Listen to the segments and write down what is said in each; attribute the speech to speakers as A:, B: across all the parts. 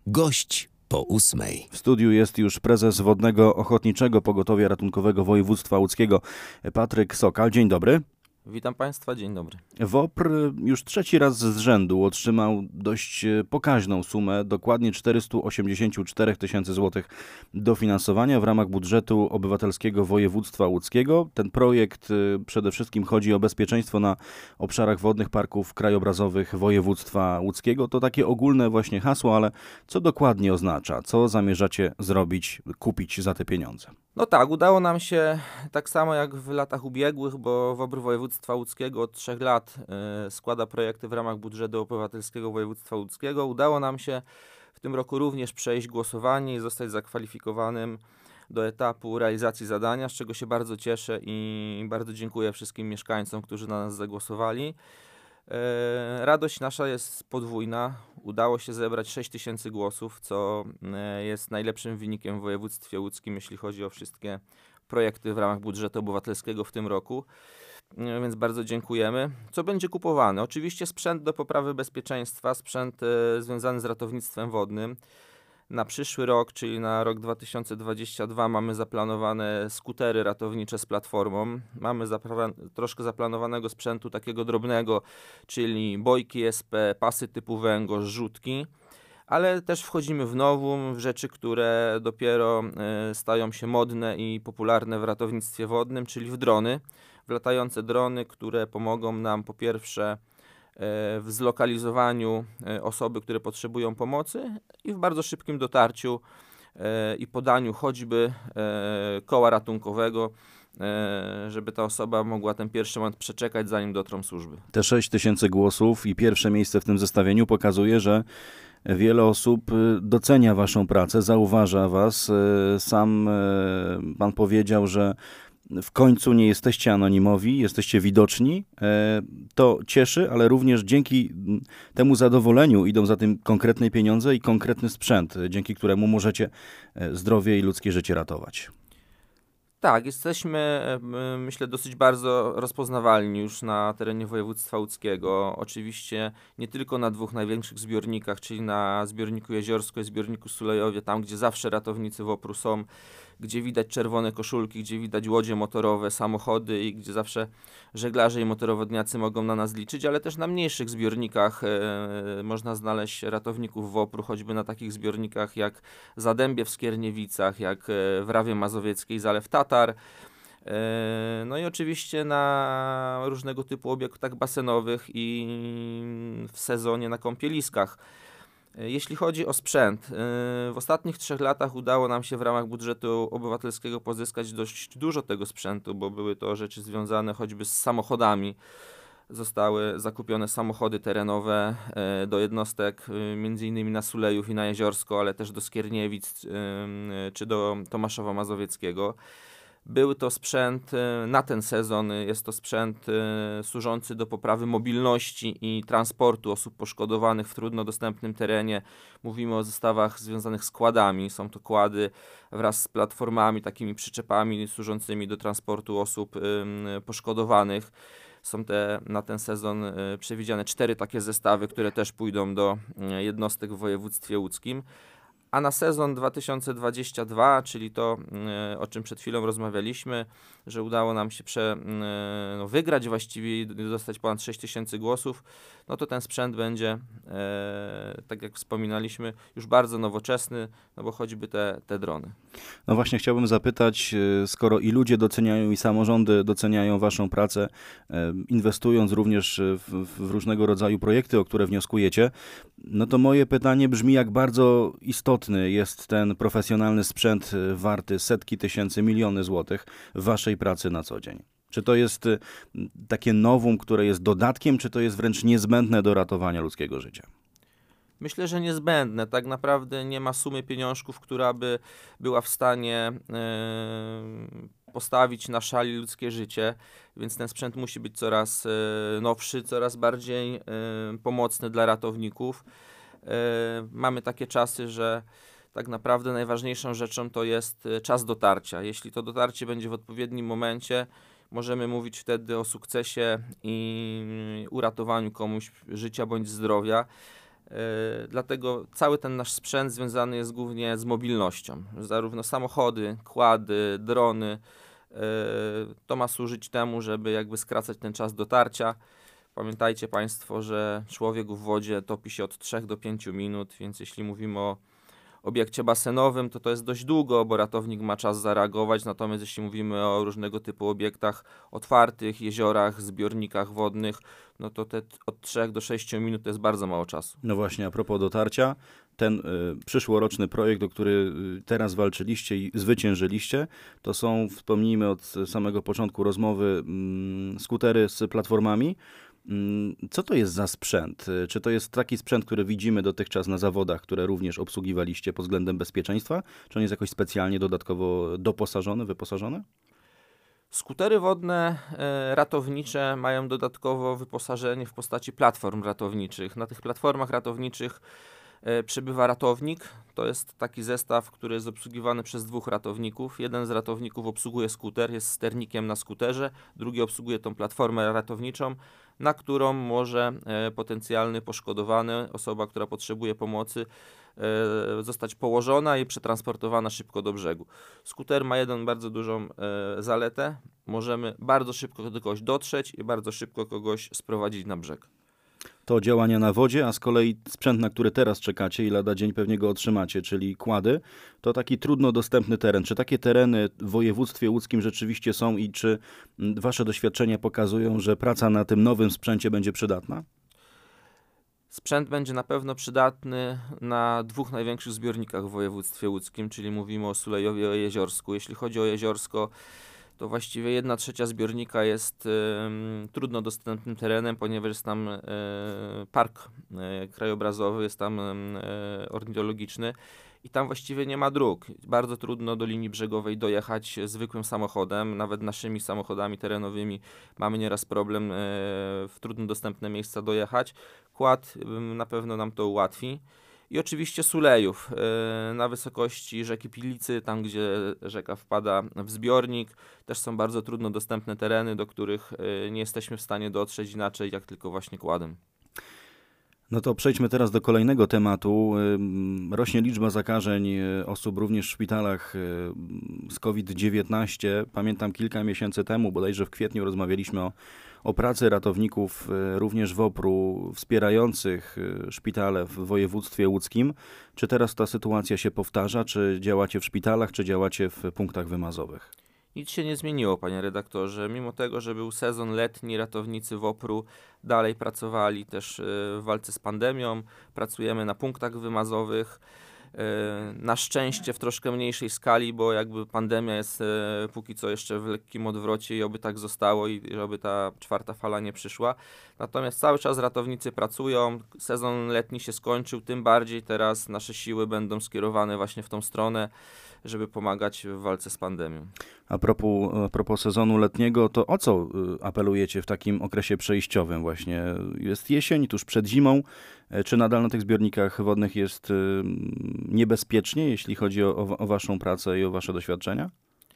A: Gość po 8.
B: W studiu jest już prezes Wodnego Ochotniczego Pogotowia Ratunkowego Województwa Łódzkiego, Patryk Sokal. Dzień dobry.
C: Witam Państwa, dzień dobry.
B: WOPR już trzeci raz z rzędu otrzymał dość pokaźną sumę, dokładnie 484 tysięcy złotych dofinansowania w ramach budżetu obywatelskiego województwa łódzkiego. Ten projekt przede wszystkim chodzi o bezpieczeństwo na obszarach wodnych parków krajobrazowych województwa łódzkiego. To takie ogólne właśnie hasło, ale co dokładnie oznacza? Co zamierzacie zrobić, kupić za te pieniądze?
C: No tak, udało nam się, tak samo jak w latach ubiegłych, bo WOPR województwa łódzkiego od 3 lat składa projekty w ramach budżetu obywatelskiego województwa łódzkiego. Udało nam się w tym roku również przejść głosowanie i zostać zakwalifikowanym do etapu realizacji zadania, z czego się bardzo cieszę i bardzo dziękuję wszystkim mieszkańcom, którzy na nas zagłosowali. Radość nasza jest podwójna. Udało się zebrać 6 tysięcy głosów, co jest najlepszym wynikiem w województwie łódzkim, jeśli chodzi o wszystkie projekty w ramach budżetu obywatelskiego w tym roku. Więc bardzo dziękujemy. Co będzie kupowane? Oczywiście sprzęt do poprawy bezpieczeństwa, sprzęt związany z ratownictwem wodnym. Na przyszły rok, czyli na rok 2022 mamy zaplanowane skutery ratownicze z platformą. Mamy troszkę zaplanowanego sprzętu takiego drobnego, czyli bojki SP, pasy typu węgorz, rzutki. Ale też wchodzimy w nowum, w rzeczy, które dopiero stają się modne i popularne w ratownictwie wodnym, czyli w drony. W latające drony, które pomogą nam po pierwsze w zlokalizowaniu osoby, które potrzebują pomocy i w bardzo szybkim dotarciu i podaniu choćby koła ratunkowego, żeby ta osoba mogła ten pierwszy moment przeczekać, zanim dotrą służby.
B: Te 6 tysięcy głosów i pierwsze miejsce w tym zestawieniu pokazuje, że wiele osób docenia waszą pracę, zauważa was. Sam pan powiedział, że w końcu nie jesteście anonimowi, jesteście widoczni. To cieszy, ale również dzięki temu zadowoleniu idą za tym konkretne pieniądze i konkretny sprzęt, dzięki któremu możecie zdrowie i ludzkie życie ratować.
C: Tak, jesteśmy, myślę, dosyć bardzo rozpoznawalni już na terenie województwa łódzkiego. Oczywiście nie tylko na dwóch największych zbiornikach, czyli na zbiorniku Jeziorsko i zbiorniku Sulejowie, tam gdzie zawsze ratownicy WOPR-u są, gdzie widać czerwone koszulki, gdzie widać łodzie motorowe, samochody i gdzie zawsze żeglarze i motorowodniacy mogą na nas liczyć, ale też na mniejszych zbiornikach można znaleźć ratowników WOPR-u, choćby na takich zbiornikach jak Zadębie w Skierniewicach, jak w Rawie Mazowieckiej, Zalew Tatar. No i oczywiście na różnego typu obiektach basenowych i w sezonie na kąpieliskach. Jeśli chodzi o sprzęt, w ostatnich 3 latach udało nam się w ramach budżetu obywatelskiego pozyskać dość dużo tego sprzętu, bo były to rzeczy związane choćby z samochodami. Zostały zakupione samochody terenowe do jednostek, m.in. na Sulejów i na Jeziorsko, ale też do Skierniewic czy do Tomaszowa Mazowieckiego. Był to sprzęt na ten sezon, jest to sprzęt służący do poprawy mobilności i transportu osób poszkodowanych w trudno dostępnym terenie. Mówimy o zestawach związanych z kładami. Są to kłady wraz z platformami, takimi przyczepami służącymi do transportu osób poszkodowanych. Są na ten sezon przewidziane 4 takie zestawy, które też pójdą do jednostek w województwie łódzkim. A na sezon 2022, czyli to, o czym przed chwilą rozmawialiśmy, że udało nam się wygrać właściwie i dostać ponad 6 tysięcy głosów, no to ten sprzęt będzie, tak jak wspominaliśmy, już bardzo nowoczesny, no bo choćby te drony.
B: No właśnie chciałbym zapytać, skoro i ludzie doceniają, i samorządy doceniają waszą pracę, inwestując również w różnego rodzaju projekty, o które wnioskujecie, no to moje pytanie brzmi, jak bardzo istotny jest ten profesjonalny sprzęt warty setki tysięcy, miliony złotych w waszej pracy na co dzień? Czy to jest takie nowum, które jest dodatkiem, czy to jest wręcz niezbędne do ratowania ludzkiego życia?
C: Myślę, że niezbędne. Tak naprawdę nie ma sumy pieniążków, która by była w stanie postawić na szali ludzkie życie, więc ten sprzęt musi być coraz nowszy, coraz bardziej pomocny dla ratowników. Mamy takie czasy, że tak naprawdę najważniejszą rzeczą to jest czas dotarcia. Jeśli to dotarcie będzie w odpowiednim momencie, możemy mówić wtedy o sukcesie i uratowaniu komuś życia bądź zdrowia. Dlatego cały ten nasz sprzęt związany jest głównie z mobilnością. Zarówno samochody, kłady, drony. To ma służyć temu, żeby jakby skracać ten czas dotarcia. Pamiętajcie Państwo, że człowiek w wodzie topi się od 3 do 5 minut, więc jeśli mówimy o obiekcie basenowym, to jest dość długo, bo ratownik ma czas zareagować, natomiast jeśli mówimy o różnego typu obiektach otwartych, jeziorach, zbiornikach wodnych, no to te od 3 do 6 minut to jest bardzo mało czasu.
B: No właśnie, a propos dotarcia, ten przyszłoroczny projekt, o który teraz walczyliście i zwyciężyliście, to są, wspomnijmy od samego początku rozmowy, skutery z platformami. Co to jest za sprzęt? Czy to jest taki sprzęt, który widzimy dotychczas na zawodach, które również obsługiwaliście pod względem bezpieczeństwa? Czy on jest jakoś specjalnie dodatkowo doposażony, wyposażony?
C: Skutery wodne ratownicze mają dodatkowo wyposażenie w postaci platform ratowniczych. Na tych platformach ratowniczych przybywa ratownik. To jest taki zestaw, który jest obsługiwany przez 2 ratowników. Jeden z ratowników obsługuje skuter, jest sternikiem na skuterze, drugi obsługuje tą platformę ratowniczą, na którą może potencjalny poszkodowany, osoba, która potrzebuje pomocy, zostać położona i przetransportowana szybko do brzegu. Skuter ma jedną bardzo dużą zaletę. Możemy bardzo szybko do kogoś dotrzeć i bardzo szybko kogoś sprowadzić na brzeg.
B: To działania na wodzie, a z kolei sprzęt, na który teraz czekacie i lada dzień pewnie go otrzymacie, czyli kłady, to taki trudno dostępny teren. Czy takie tereny w województwie łódzkim rzeczywiście są i czy wasze doświadczenia pokazują, że praca na tym nowym sprzęcie będzie przydatna?
C: Sprzęt będzie na pewno przydatny na 2 największych zbiornikach w województwie łódzkim, czyli mówimy o Sulejowie i o Jeziorsku. Jeśli chodzi o Jeziorsko, to właściwie 1/3 zbiornika jest trudno dostępnym terenem, ponieważ jest tam park krajobrazowy, jest tam ornitologiczny i tam właściwie nie ma dróg. Bardzo trudno do linii brzegowej dojechać zwykłym samochodem, nawet naszymi samochodami terenowymi mamy nieraz problem w trudno dostępne miejsca dojechać. Kład na pewno nam to ułatwi. I oczywiście Sulejów na wysokości rzeki Pilicy, tam gdzie rzeka wpada w zbiornik, też są bardzo trudno dostępne tereny, do których nie jesteśmy w stanie dotrzeć inaczej, jak tylko właśnie kładem.
B: No to przejdźmy teraz do kolejnego tematu. Rośnie liczba zakażeń osób również w szpitalach z COVID-19. Pamiętam kilka miesięcy temu, bodajże w kwietniu, rozmawialiśmy o pracy ratowników również WOPR-u wspierających szpitale w województwie łódzkim. Czy teraz ta sytuacja się powtarza? Czy działacie w szpitalach, czy działacie w punktach wymazowych?
C: Nic się nie zmieniło, panie redaktorze. Mimo tego, że był sezon letni, ratownicy WOPR-u dalej pracowali też w walce z pandemią. Pracujemy na punktach wymazowych. Na szczęście w troszkę mniejszej skali, bo jakby pandemia jest póki co jeszcze w lekkim odwrocie i oby tak zostało i oby ta 4. fala nie przyszła. Natomiast cały czas ratownicy pracują, sezon letni się skończył, tym bardziej teraz nasze siły będą skierowane właśnie w tą stronę, żeby pomagać w walce z pandemią.
B: A propos sezonu letniego, to o co apelujecie w takim okresie przejściowym właśnie? Jest jesień, tuż przed zimą. Czy nadal na tych zbiornikach wodnych jest niebezpiecznie, jeśli chodzi o waszą pracę i o wasze doświadczenia?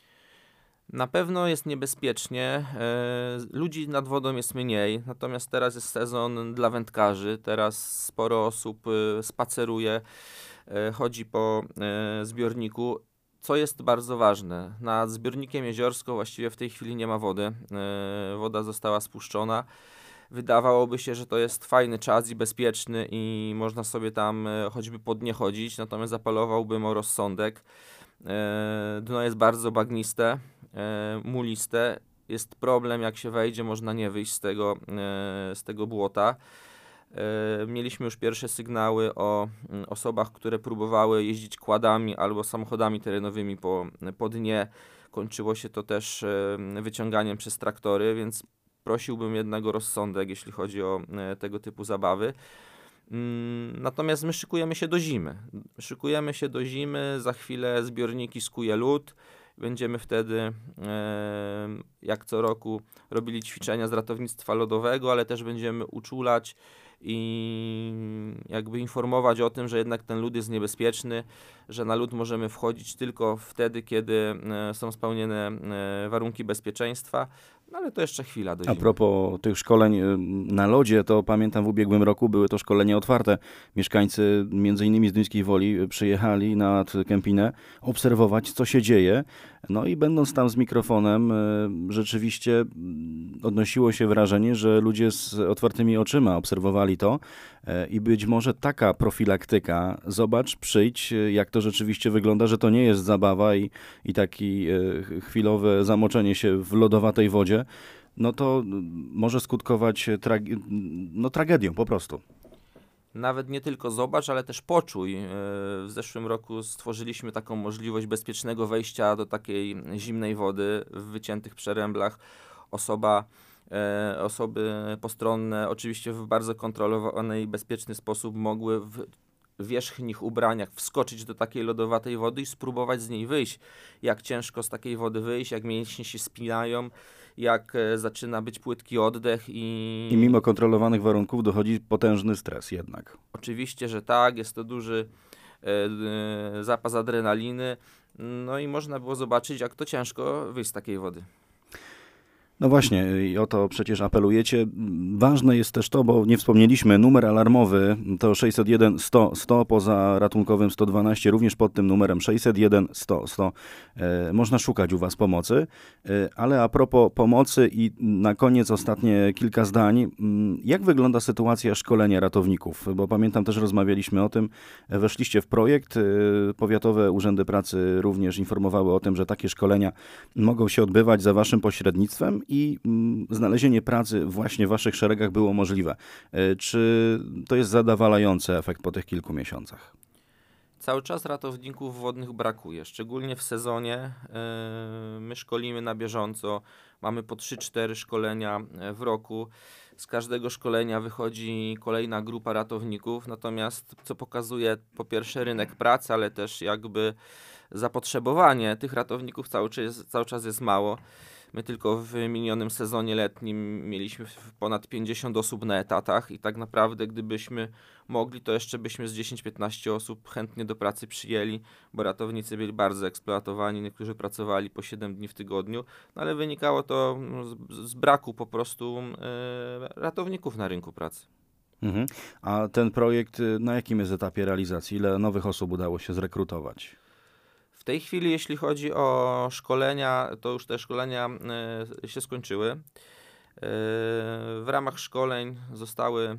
C: Na pewno jest niebezpiecznie, ludzi nad wodą jest mniej, natomiast teraz jest sezon dla wędkarzy, teraz sporo osób spaceruje, chodzi po zbiorniku, co jest bardzo ważne. Nad zbiornikiem Jeziorsko właściwie w tej chwili nie ma wody, woda została spuszczona. Wydawałoby się, że to jest fajny czas i bezpieczny i można sobie tam choćby po dnie chodzić, natomiast apelowałbym o rozsądek. Dno jest bardzo bagniste, muliste. Jest problem, jak się wejdzie, można nie wyjść z tego błota. Mieliśmy już pierwsze sygnały o osobach, które próbowały jeździć kładami albo samochodami terenowymi po dnie. Kończyło się to też wyciąganiem przez traktory, więc prosiłbym jednak o rozsądek, jeśli chodzi o tego typu zabawy. Natomiast my szykujemy się do zimy. Za chwilę zbiorniki skuje lód. Będziemy wtedy, jak co roku, robili ćwiczenia z ratownictwa lodowego, ale też będziemy uczulać i jakby informować o tym, że jednak ten lód jest niebezpieczny, że na lód możemy wchodzić tylko wtedy, kiedy są spełnione warunki bezpieczeństwa. No ale to jeszcze chwila do
B: A
C: zimy.
B: propos tych szkoleń na lodzie, to pamiętam w ubiegłym roku były to szkolenia otwarte. Mieszkańcy między innymi z Duńskiej Woli przyjechali nad Kępinę obserwować, co się dzieje. No i będąc tam z mikrofonem, rzeczywiście odnosiło się wrażenie, że ludzie z otwartymi oczyma obserwowali to i być może taka profilaktyka, zobacz, przyjdź, jak to rzeczywiście wygląda, że to nie jest zabawa i taki chwilowe zamoczenie się w lodowatej wodzie, no to może skutkować tragedią po prostu.
C: Nawet nie tylko zobacz, ale też poczuj. W zeszłym roku stworzyliśmy taką możliwość bezpiecznego wejścia do takiej zimnej wody w wyciętych przeręblach. Osoby postronne oczywiście w bardzo kontrolowany i bezpieczny sposób mogły w wierzchnich ubraniach wskoczyć do takiej lodowatej wody i spróbować z niej wyjść. Jak ciężko z takiej wody wyjść, jak mięśnie się spinają, jak zaczyna być płytki oddech
B: I mimo kontrolowanych warunków dochodzi potężny stres jednak.
C: Oczywiście, że tak, jest to duży zapas adrenaliny, no i można było zobaczyć, jak to ciężko wyjść z takiej wody.
B: No właśnie, i o to przecież apelujecie. Ważne jest też to, bo nie wspomnieliśmy, numer alarmowy to 601 100 100, poza ratunkowym 112, również pod tym numerem 601 100 100 można szukać u Was pomocy. Ale a propos pomocy i na koniec ostatnie kilka zdań. Jak wygląda sytuacja szkolenia ratowników? Bo pamiętam, też rozmawialiśmy o tym, weszliście w projekt, powiatowe urzędy pracy również informowały o tym, że takie szkolenia mogą się odbywać za Waszym pośrednictwem i znalezienie pracy właśnie w Waszych szeregach było możliwe. Czy to jest zadowalający efekt po tych kilku miesiącach?
C: Cały czas ratowników wodnych brakuje, szczególnie w sezonie. My szkolimy na bieżąco, mamy po 3-4 szkolenia w roku. Z każdego szkolenia wychodzi kolejna grupa ratowników, natomiast co pokazuje po pierwsze rynek pracy, ale też jakby zapotrzebowanie tych ratowników cały czas jest mało. My tylko w minionym sezonie letnim mieliśmy ponad 50 osób na etatach i tak naprawdę gdybyśmy mogli, to jeszcze byśmy z 10-15 osób chętnie do pracy przyjęli, bo ratownicy byli bardzo eksploatowani, niektórzy pracowali po 7 dni w tygodniu, no ale wynikało to z braku po prostu ratowników na rynku pracy.
B: Mhm. A ten projekt na jakim jest etapie realizacji? Ile nowych osób udało się zrekrutować?
C: W tej chwili, jeśli chodzi o szkolenia, to już te szkolenia się skończyły. W ramach szkoleń zostały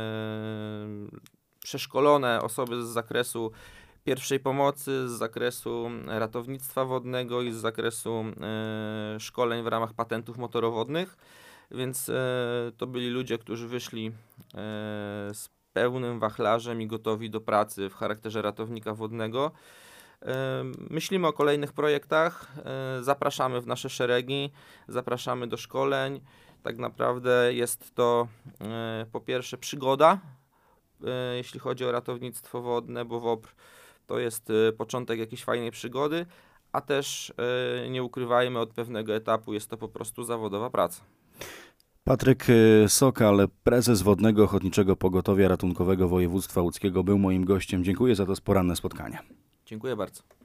C: przeszkolone osoby z zakresu pierwszej pomocy, z zakresu ratownictwa wodnego i z zakresu szkoleń w ramach patentów motorowodnych, więc to byli ludzie, którzy wyszli z pełnym wachlarzem i gotowi do pracy w charakterze ratownika wodnego. Myślimy o kolejnych projektach, zapraszamy w nasze szeregi, zapraszamy do szkoleń. Tak naprawdę jest to po pierwsze przygoda, jeśli chodzi o ratownictwo wodne, bo WOPR to jest początek jakiejś fajnej przygody, a też nie ukrywajmy, od pewnego etapu jest to po prostu zawodowa praca.
B: Patryk Sokal, prezes Wodnego Ochotniczego Pogotowia Ratunkowego Województwa Łódzkiego, był moim gościem. Dziękuję za to poranne spotkanie.
C: Dziękuję bardzo.